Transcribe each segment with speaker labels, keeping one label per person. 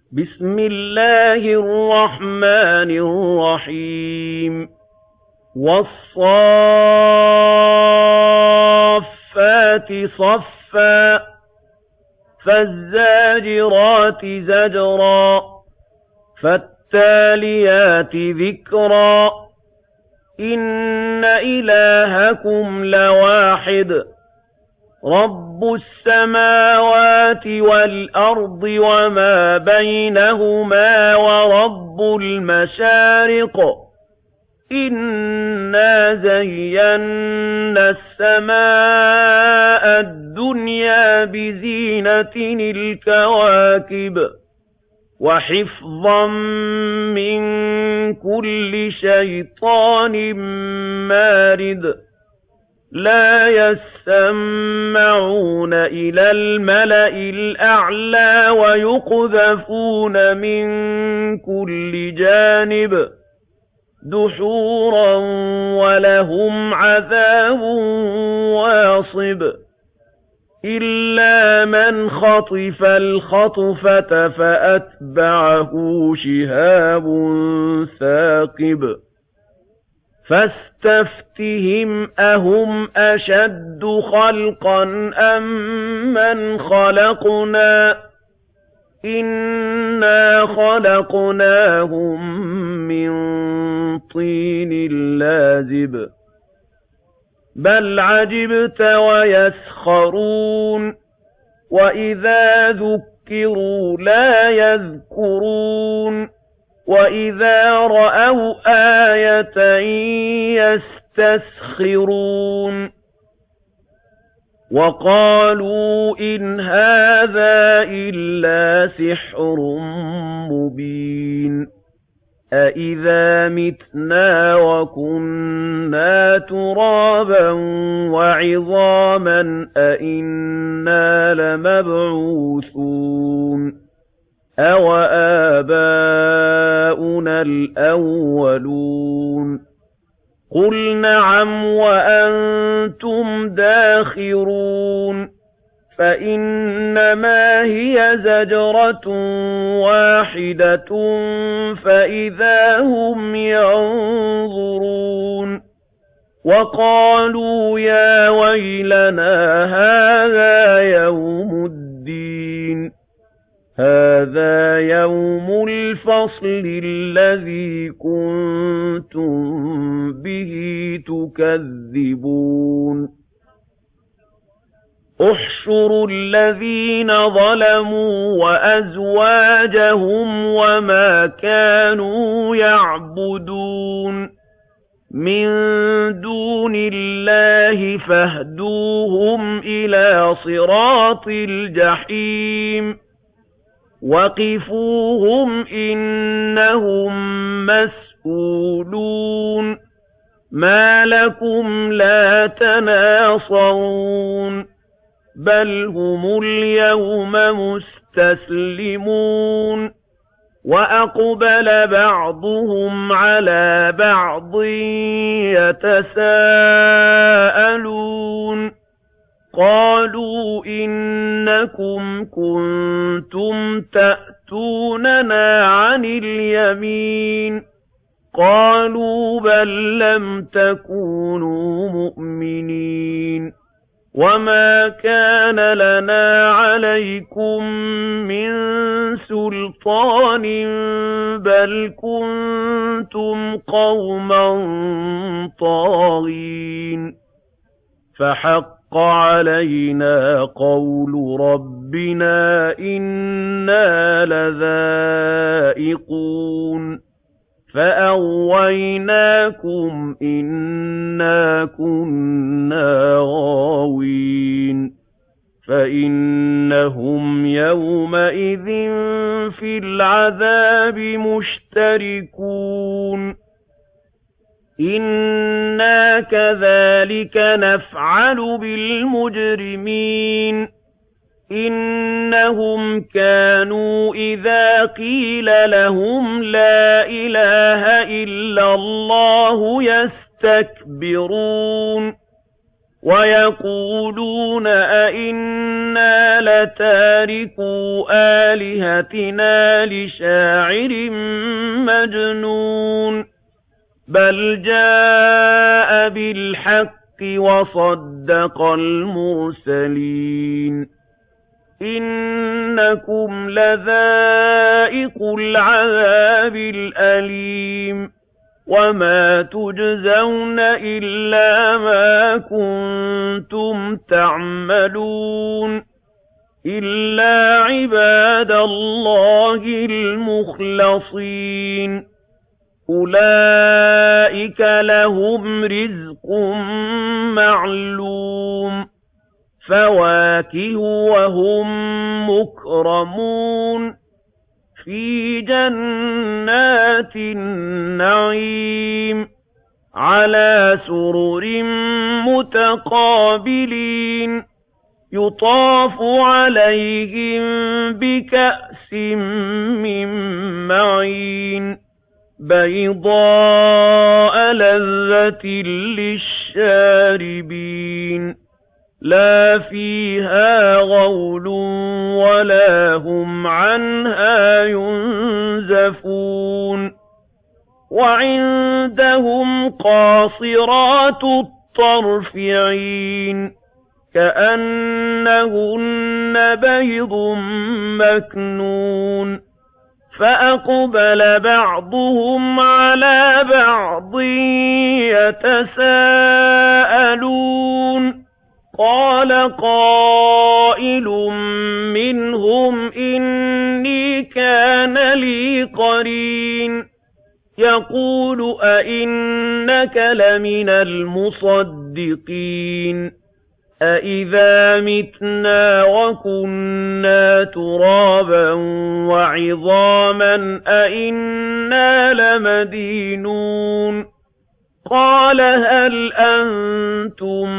Speaker 1: بسم الله الرحمن الرحيم والصافات صفا فالزاجرات زجرا فالتاليات ذكرا إن إلهكم لواحد رب السماوات والأرض وما بينهما ورب المشارق إنا زينا السماء الدنيا بزينة الكواكب وحفظا من كل شيطان مارد لا يسمعون إلى الملأ الأعلى ويقذفون من كل جانب دحورا ولهم عذاب واصب إلا من خطف الخطفة فأتبعه شهاب ثاقب فاستفتهم أهم أشد خلقا أم من خلقنا إنا خلقناهم من طين لازب بل عجبت ويسخرون وإذا ذكروا لا يذكرون وَإِذَا رَأَوْا آيَةً يَسْتَسْخِرُونَ وَقَالُوا إِنْ هَٰذَا إِلَّا سِحْرٌ مُّبِينٌ أَإِذَا مِتْنَا وَكُنَّا تُرَابًا وَعِظَامًا أَإِنَّا لَمَبْعُوثُونَ أَوَآبَاؤُنَا الْأَوَّلُونَ قُلْ نَعَمْ وَأَنتُمْ دَاخِرُونَ فَإِنَّمَا هِيَ زَجْرَةٌ وَاحِدَةٌ فَإِذَا هُمْ يَنظُرُونَ وَقَالُوا يَا وَيْلَنَا هَٰذَا يَوْمُ الدِّينِ هَٰذَا يَوْمُ الْفَصْلِ الَّذِي كُنتُم بِهِ تُكَذِّبُونَ احْشُرُوا الَّذِينَ ظَلَمُوا وَأَزْوَاجَهُمْ وَمَا كَانُوا يَعْبُدُونَ مِن دُونِ اللَّهِ فاهْدُوهُمْ إِلَىٰ صِرَاطِ الْجَحِيمِ وَقِفُوهُمْ إِنَّهُم مَّسْئُولُونَ مَا لَكُمْ لَا تَنَاصَرُونَ بَلْ هُمُ الْيَوْمَ مُسْتَسْلِمُونَ وَأَقْبَلَ بَعْضُهُمْ عَلَىٰ بَعْضٍ يَتَسَاءَلُونَ قَالُوا إِنَّكُمْ كُنتُمْ تَأْتُونَنَا عَنِ الْيَمِينِ قَالُوا بَل لَّمْ تَكُونُوا مُؤْمِنِينَ وَمَا كَانَ لَنَا عَلَيْكُم مِّن سُلْطَانٍ بَلْ كُنتُمْ قَوْمًا طَاغِينَ فَحَقَّ عَلَيْنَا قَوْلُ رَبِّنَا إِنَّا لَذَائِقُونَ فَأَغْوَيْنَاكُمْ إِنَّا كُنَّا غَاوِينَ فَإِنَّهُمْ يَوْمَئِذٍ فِي الْعَذَابِ مُشْتَرِكُونَ إِنَّا كَذَٰلِكَ نَفْعَلُ بِالْمُجْرِمِينَ إِنَّهُمْ كَانُوا إِذَا قِيلَ لَهُمْ لَا إِلَٰهَ إِلَّا اللَّهُ يَسْتَكْبِرُونَ وَيَقُولُونَ أَئِنَّا لَتَارِكُو آلِهَتِنَا لِشَاعِرٍ مَّجْنُونٍ بَلْ جَاءَ بِالْحَقِّ وَصَدَّقَ الْمُرْسَلِينَ إِنَّكُمْ لَذَائِقُو الْعَذَابِ الْأَلِيمِ وَمَا تُجْزَوْنَ إِلَّا مَا كُنتُمْ تَعْمَلُونَ إِلَّا عِبَادَ اللَّهِ الْمُخْلَصِينَ أُولَئِكَ لَهُمْ رِزْقٌ مَّعْلُومٌ فَوَاكِهُ وَهُم مُّكْرَمُونَ فِي جَنَّاتِ النَّعِيمِ عَلَىٰ سُرُرٍ مُّتَقَابِلِينَ يُطَافُ عَلَيْهِم بِكَأْسٍ مِّن مَّعِينٍ بَيْضَاءَ لَذَّةٍ لِّلشَّارِبِينَ لَا فِيهَا غَوْلٌ وَلَا هُمْ عَنْهَا يُنزَفُونَ وَعِندَهُمْ قَاصِرَاتُ الطَّرْفِ عِينٌ كَأَنَّهُنَّ بَيْضٌ مَّكْنُونٌ فَأَقْبَلَ بَعْضُهُمْ عَلَىٰ بَعْضٍ يَتَسَاءَلُونَ قَالَ قَائِلٌ مِّنْهُمْ إِنِّي كَانَ لِي قَرِينٌ يَقُولُ أَإِنَّكَ لَمِنَ الْمُصَدِّقِينَ أَإِذَا مِتْنَا وَكُنَّا تُرَابًا وَعِظَامًا أَإِنَّا لَمَدِينُونَ قَالَ هَلْ أَنتُم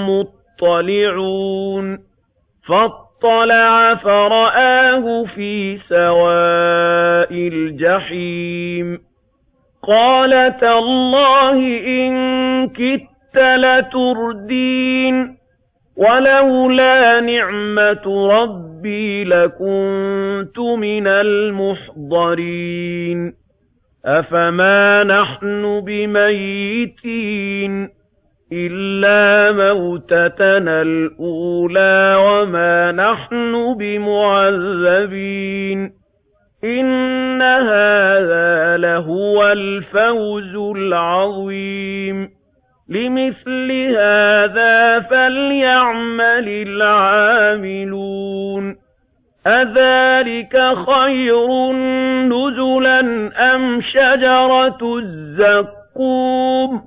Speaker 1: مُّطَّلِعُونَ فَاطَّلَعَ فَرَآهُ فِي سَوَاءِ الْجَحِيمِ قَالَ تَاللَّهِ إِن كِدتَّ لَتُرْدِينِ وَلَوْلَا نِعْمَةُ رَبِّي لَكُنتُ مِنَ الْمُحْضَرِينَ أَفَمَا نَحْنُ بِمَيِّتِينَ إِلَّا مَوْتَتَنَا الْأُولَىٰ وَمَا نَحْنُ بِمُعَذَّبِينَ إِنَّ هَٰذَا لَهُوَ الْفَوْزُ الْعَظِيمُ لِمِثْلِ هَٰذَا فَلْيَعْمَلِ الْعَامِلُونَ أَذَٰلِكَ خَيْرٌ نُّزُلًا أَمْ شَجَرَةُ الزَّقُّومِ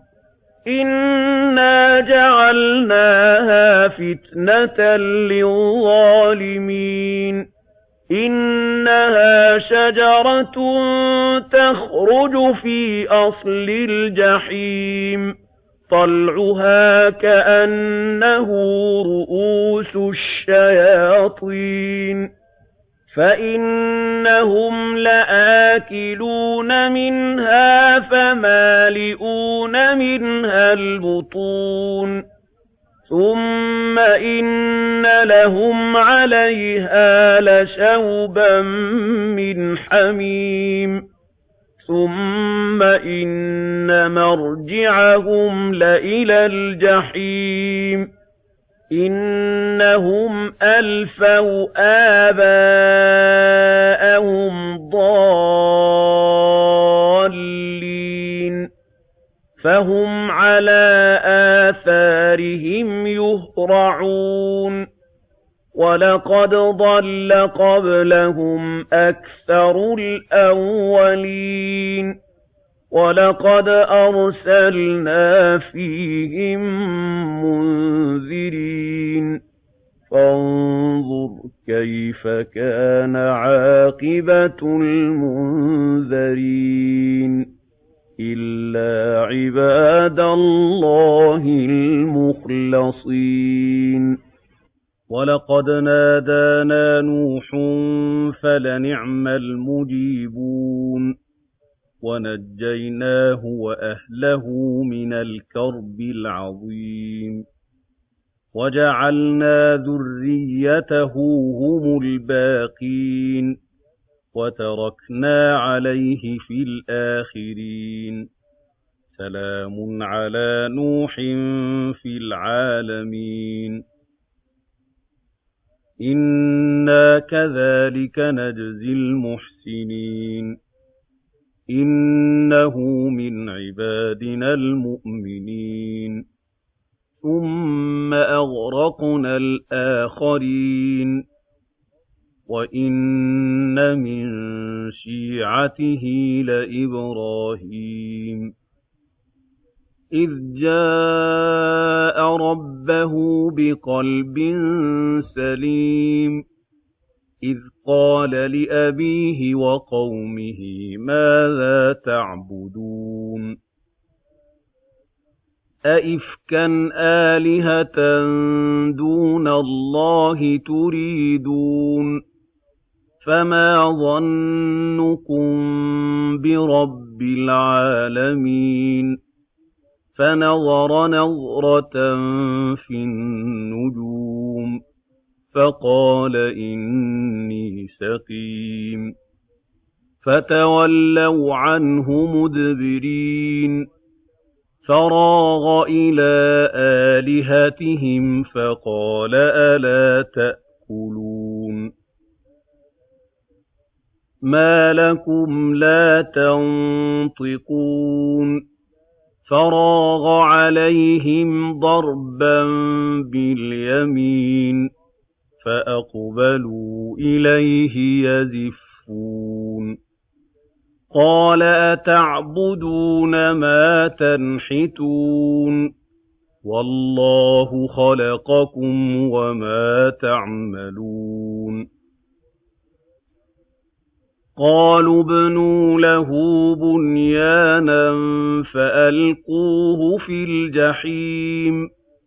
Speaker 1: إِنَّا جَعَلْنَاهَا فِتْنَةً لِّلظَّالِمِينَ إِنَّهَا شَجَرَةٌ تَخْرُجُ فِي أَصْلِ الْجَحِيمِ طَلْعُهَا كَأَنَّهُ رُءُوسُ الشَّيَاطِينِ فَإِنَّهُمْ لَآكِلُونَ مِنْهَا فَمَالِئُونَ مِنْهَا الْبُطُونَ ثُمَّ إِنَّ لَهُمْ عَلَيْهَا لَشَوْبًا مِّنْ حَمِيمٍ ثُمَّ إِنَّ مَرْجِعَهُمْ لَإِلَى الْجَحِيمِ إِنَّهُمْ أَلْفَوْا آبَاءَهُمْ ضَالِّينَ فَهُمْ عَلَىٰ آثَارِهِمْ يُهْرَعُونَ وَلَقَدْ ضَلَّ قَبْلَهُمْ أَكْثَرُ الْأَوَّلِينَ وَلَقَدْ أَرْسَلْنَا فِيهِم مُّنذِرِينَ فَانظُرْ كَيْفَ كَانَ عَاقِبَةُ الْمُنذَرِينَ إِلَّا عِبَادَ اللَّهِ الْمُخْلَصِينَ وَلَقَدْ نَادَانَا نُوحٌ فَلَنِعْمَ الْمُجِيبُونَ وَنَجَّيْنَاهُ وَأَهْلَهُ مِنَ الْكَرْبِ الْعَظِيمِ وَجَعَلْنَا ذُرِّيَّتَهُ هُمُ الْبَاقِينَ وَتَرَكْنَا عَلَيْهِ فِي الْآخِرِينَ سَلَامٌ عَلَىٰ نُوحٍ فِي الْعَالَمِينَ إِنَّا كَذَٰلِكَ نَجْزِي الْمُحْسِنِينَ إِنَّهُ مِنْ عِبَادِنَا الْمُؤْمِنِينَ ثُمَّ أَغْرَقْنَا الْآخَرِينَ وَإِنَّ مِن شِيعَتِهِ لَإِبْرَاهِيمَ إِذْ جَاءَ رَبَّهُ بِقَلْبٍ سَلِيمٍ إِذْ قَالَ لِأَبِيهِ وَقَوْمِهِ مَاذَا تَعْبُدُونَ أَئِفْكًا آلِهَةً دُونَ اللَّهِ تُرِيدُونَ فَمَا ظَنُّكُم بِرَبِّ الْعَالَمِينَ فَنَظَرَ نَظْرَةً فِي النُّجُومِ فَقَالَ إِنِّي سَقِيمٌ فَتَوَلَّوْا عَنْهُ مُدْبِرِينَ فَرَاغَ إِلَىٰ آلِهَتِهِمْ فَقَالَ أَلَا تَأْكُلُونَ مَا لَكُمْ لَا تَنطِقُونَ فَرَاغَ عَلَيْهِمْ ضَرْبًا بِالْيَمِينِ فَأَقْبَلُوا إِلَيْهِ يَزِفُّونَ قَالَ أَتَعْبُدُونَ مَا تَنْحِتُونَ وَاللَّهُ خَلَقَكُمْ وَمَا تَعْمَلُونَ قَالُوا ابْنُوا لَهُ بُنْيَانًا فَأَلْقُوهُ فِي الْجَحِيمِ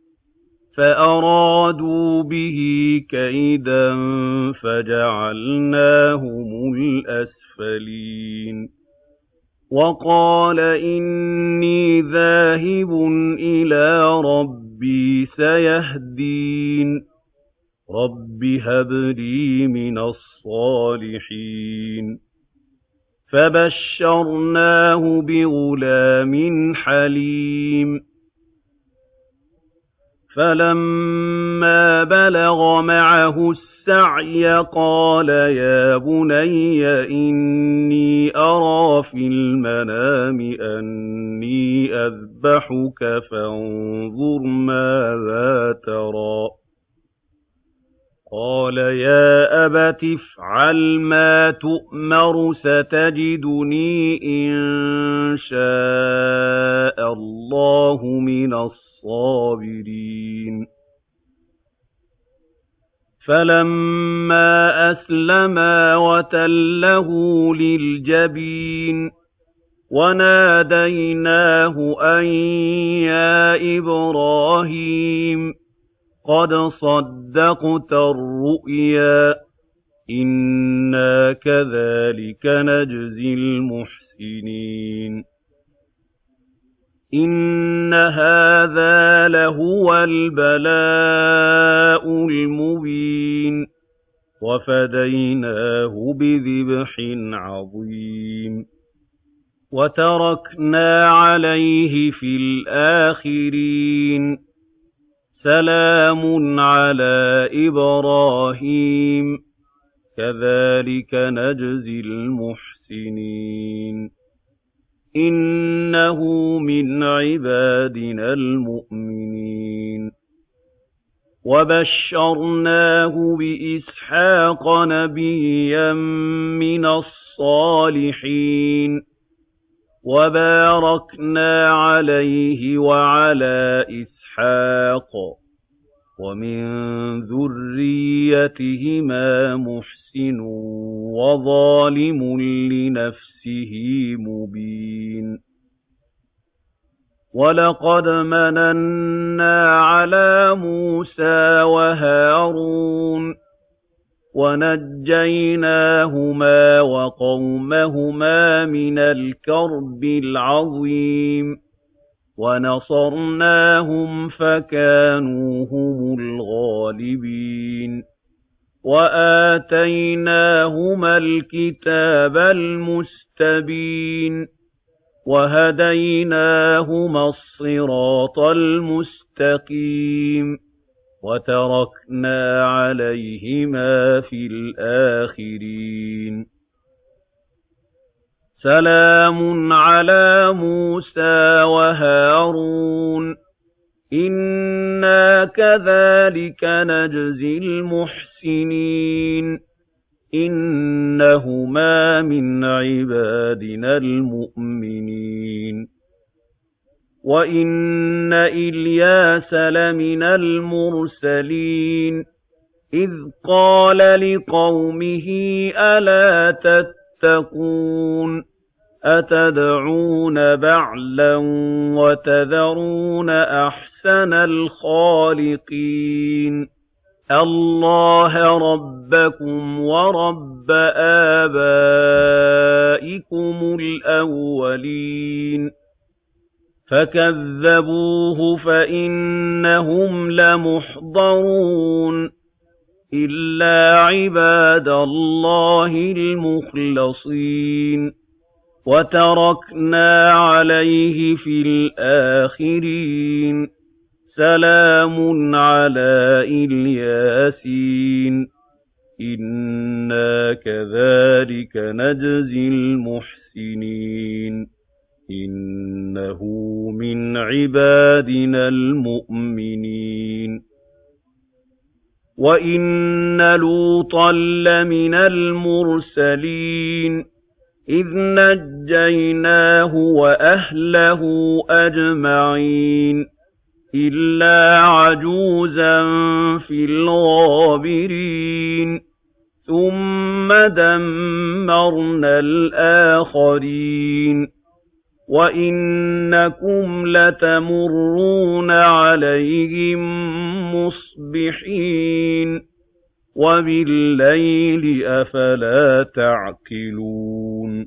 Speaker 1: فَأَرَادُوا بِهِ كَيْدًا فَجَعَلْنَاهُمُ الْأَسْفَلِينَ وَقَالَ إِنِّي ذَاهِبٌ إِلَىٰ رَبِّي سَيَهْدِينِ رَبِّ هَبْ لِي مِنَ الصَّالِحِينَ فَبَشَّرْنَاهُ بِغُلَامٍ حَلِيمٍ فَلَمَّا بَلَغَ مَعَهُ السَّعْيَ قَالَ يَا بُنَيَّ إِنِّي أَرَىٰ فِي الْمَنَامِ أَنِّي أَذْبَحُكَ فَانظُرْ مَاذَا تَرَىٰ ۚ قَالَ يَا أَبَتِ افْعَلْ مَا تُؤْمَرُ سَتَجِدُنِي إِن شَاءَ اللَّهُ مِنَ الصَّابِرِينَ فَلَمَّا أَسْلَمَا وَتَلَّهُ لِلْجَبِينِ وَنَادَيْنَاهُ أَن يَا إِبْرَاهِيمُ قَدْ صَدَّقْتَ الرُّؤْيَا إِنَّا كَذَٰلِكَ نَجْزِي الْمُحْسِنِينَ إِنَّ هَٰذَا لَهُوَ الْبَلَاءُ الْمُبِينُ وَفَدَيْنَاهُ بِذِبْحٍ عَظِيمٍ وَتَرَكْنَا عَلَيْهِ فِي الْآخِرِينَ سَلَامٌ عَلَىٰ إِبْرَاهِيمَ كَذَٰلِكَ نَجْزِي الْمُحْسِنِينَ إِنَّهُ مِنْ عِبَادِنَا الْمُؤْمِنِينَ وَبَشَّرْنَاهُ بِإِسْحَاقَ نَبِيًّا مِّنَ الصَّالِحِينَ وَبَارَكْنَا عَلَيْهِ وَعَلَىٰ إِسْحَاقَ وَمِن ذُرِّيَّتِهِمَا مُحْسِنٌ وَظَالِمٌ لِّنَفْسِهِ مُبِينٌ وَلَقَدْ مَنَنَّا عَلَىٰ مُوسَىٰ وَهَارُونَ وَنَجَّيْنَاهُمَا وَقَوْمَهُمَا مِنَ الْكَرْبِ الْعَظِيمِ وَنَصَرْنَاهُمْ فَكَانُوا هُمُ الْغَالِبِينَ وَآتَيْنَاهُمَا الْكِتَابَ الْمُسْتَبِينَ وَهَدَيْنَاهُمَا الصِّرَاطَ الْمُسْتَقِيمَ وَتَرَكْنَا عَلَيْهِمَا فِي الْآخِرِينَ سَلَامٌ عَلَىٰ مُوسَىٰ وَهَارُونَ إِنَّا كَذَٰلِكَ نَجْزِي الْمُحْسِنِينَ إِنَّهُمَا مِنْ عِبَادِنَا الْمُؤْمِنِينَ وَإِنَّ إِلْيَاسَ لَمِنَ الْمُرْسَلِينَ إِذْ قَالَ لِقَوْمِهِ أَلَا تَتَّقُونَ أَتَدْعُونَ بَعْلًا وَتَذَرُونَ أَحْسَنَ الْخَالِقِينَ اللَّهَ رَبَّكُمْ وَرَبَّ آبَائِكُمُ الْأَوَّلِينَ فَكَذَّبُوهُ فَإِنَّهُمْ لَمُحْضَرُونَ إِلَّا عِبَادَ اللَّهِ الْمُخْلَصِينَ وَتَرَكْنَا عَلَيْهِ فِي الْآخِرِينَ سَلَامٌ عَلَىٰ إِلْيَاسِينَ إِنَّا كَذَٰلِكَ نَجْزِي الْمُحْسِنِينَ إِنَّهُ مِنْ عِبَادِنَا الْمُؤْمِنِينَ وَإِنَّ لُوطًا لَّمِنَ الْمُرْسَلِينَ إِذْ نَجَّيْنَاهُ وَأَهْلَهُ أَجْمَعِينَ إِلَّا عَجُوزًا فِي الْغَابِرِينَ ثُمَّ دَمَّرْنَا الْآخَرِينَ وَإِنَّكُمْ لَتَمُرُّونَ عَلَيْهِم مُّصْبِحِينَ وَبِاللَّيْلِ ۗ أَفَلَا تَعْقِلُونَ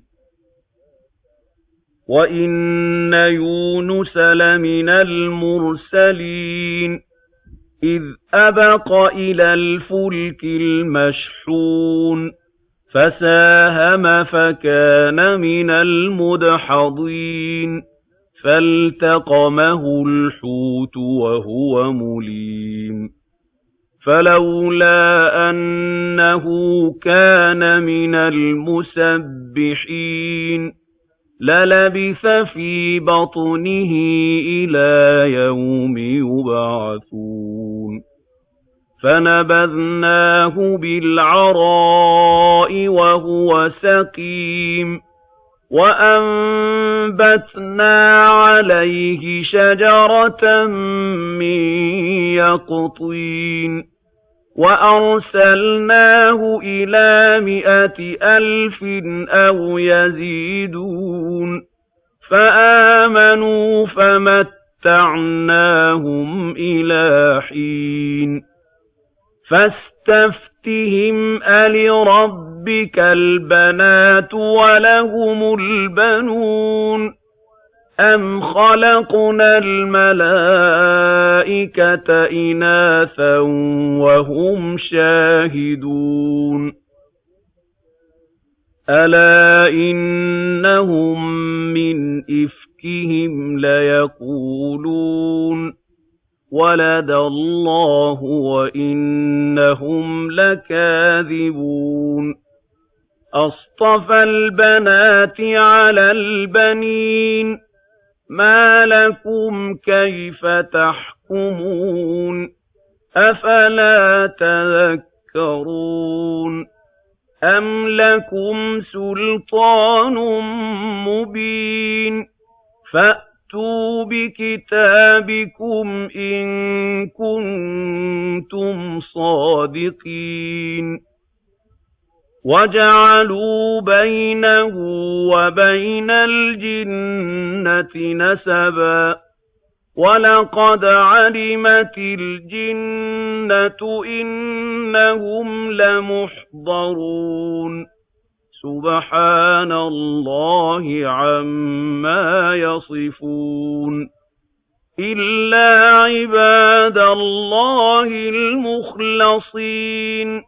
Speaker 1: وَإِنَّ يُونُسَ لَمِنَ الْمُرْسَلِينَ إِذْ أَبَقَ إِلَى الْفُلْكِ الْمَشْحُونِ فَسَاهَمَ فَكَانَ مِنَ الْمُدْحَضِينَ فَالْتَقَمَهُ الْحُوتُ وَهُوَ مُلِيمٌ فَلَوْلَا أَنَّهُ كَانَ مِنَ الْمُسَبِّحِينَ لَلَبِثَ فِي بَطْنِهِ إِلَىٰ يَوْمِ يُبْعَثُونَ فَنَبَذْنَاهُ بِالْعَرَاءِ وَهُوَ سَقِيمٌ وَأَنبَتْنَا عَلَيْهِ شَجَرَةً مِّن يَقْطِينٍ وَأَرْسَلْنَاهُ إِلَىٰ 100,000 أَوْ يَزِيدُونَ فَآمَنُوا فَمَتَّعْنَاهُمْ إِلَىٰ حِينٍ فَاسْتَفْتِهِمْ أَلِرَبِّكَ الْبَنَاتُ وَلَهُمُ الْبَنُونَ أَمْ خَلَقْنَا الْمَلَائِكَةَ إِنَاثًا وَهُمْ شَاهِدُونَ أَلَا إِنَّهُم مِّنْ إِفْكِهِمْ لَيَقُولُونَ وَلَدَ اللَّهُ وَإِنَّهُمْ لَكَاذِبُونَ أَصْطَفَى الْبَنَاتِ عَلَى الْبَنِينَ مَا لَكُمْ كَيْفَ تَحْكُمُونَ أَفَلَا تَذَكَّرُونَ أَمْ لَكُمْ سُلْطَانٌ مُّبِينٌ فَأْتُوا بِكِتَابِكُمْ إِن كُنتُمْ صَادِقِينَ وَجَعَلُوا بَيْنَهُ وَبَيْنَ الْجِنَّةِ نَسَبًا وَلَقَدْ عَلِمَتِ الْجِنَّةُ إِنَّهُمْ لَمُحْضَرُونَ سُبْحَانَ اللَّهِ عَمَّا يَصِفُونَ إِلَّا عِبَادَ اللَّهِ الْمُخْلَصِينَ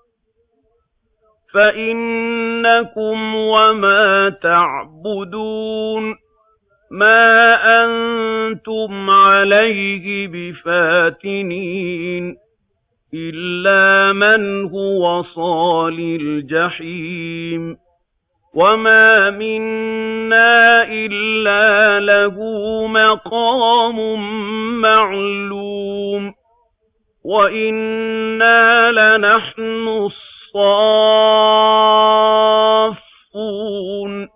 Speaker 1: فَإِنَّكُمْ وَمَا تَعْبُدُونَ مَا أَنتُمْ عَلَيْهِ بِفَاتِنِينَ إِلَّا مَنْ هُوَ صَالِ الْجَحِيمِ وَمَا مِنَّا إِلَّا لَهُ مَقَامٌ مَّعْلُومٌ وَإِنَّا لَنَحْنُ الصَّافُّونَ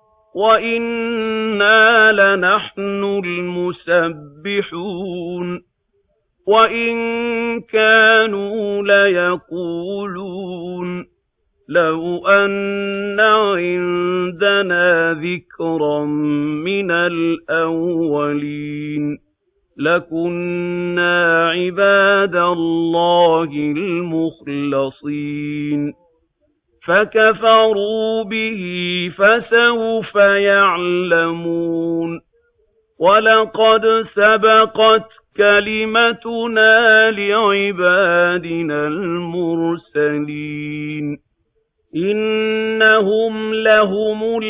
Speaker 1: وَإِنَّا لَنَحْنُ الْمُسَبِّحُونَ وَإِن كَانُوا لَيَقُولُونَ لَوْ أَنَّ عِندَنَا ذِكْرًا مِّنَ الْأَوَّلِينَ لَكُنَّا عِبَادَ اللَّهِ الْمُخْلَصِينَ فَكَفَرُوا بِهِ فَسَوْفَ يَعْلَمُونَ وَلَقَدْ سَبَقَتْ كَلِمَتُنَا لِعِبَادِنَا الْمُرْسَلِينَ إِنَّهُمْ لَهُمُ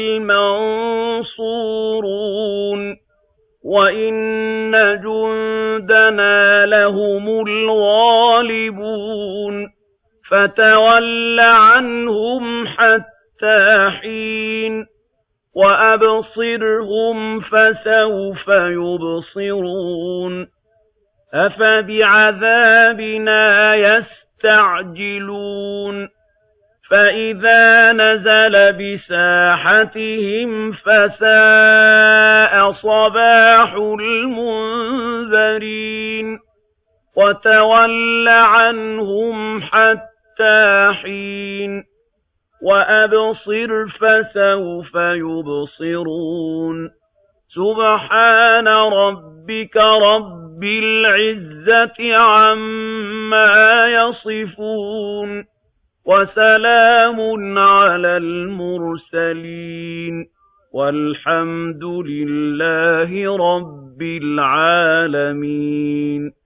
Speaker 1: الْمَنصُورُونَ وَإِنَّ جُندَنَا لَهُمُ الْغَالِبُونَ فَتَوَلَّ عَنْهُمْ حَتَّىٰ حِينٍ وَأَبْصِرْهُمْ فَسَوْفَ يُبْصِرُونَ أَفَبِعَذَابِنَا يَسْتَعْجِلُونَ فَإِذَا نَزَلَ بِسَاحَتِهِمْ فَسَاءَ صَبَاحُ الْمُنذَرِينَ وَتَوَلَّ عَنْهُمْ حَتَّىٰ حِينٍ وَأَبْصِرْ فَسَوْفَ يُبْصِرُونَ سُبْحَانَ رَبِّكَ رَبِّ الْعِزَّةِ عَمَّا يَصِفُونَ وَسَلَامٌ عَلَى الْمُرْسَلِينَ وَالْحَمْدُ لِلَّهِ رَبِّ الْعَالَمِينَ